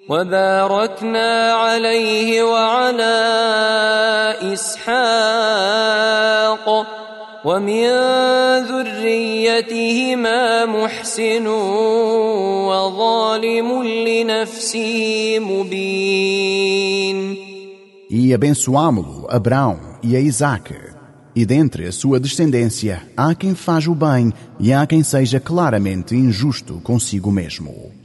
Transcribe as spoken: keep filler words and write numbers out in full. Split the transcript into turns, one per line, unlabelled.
وباركنا عليه وعلى إسحاق ومن ذريتهما محسن وظالم لنفسه مبين.
E abençoámo-lo Abrão e a Isaque. E dentre a sua descendência há quem faz o bem e há quem seja claramente injusto consigo mesmo.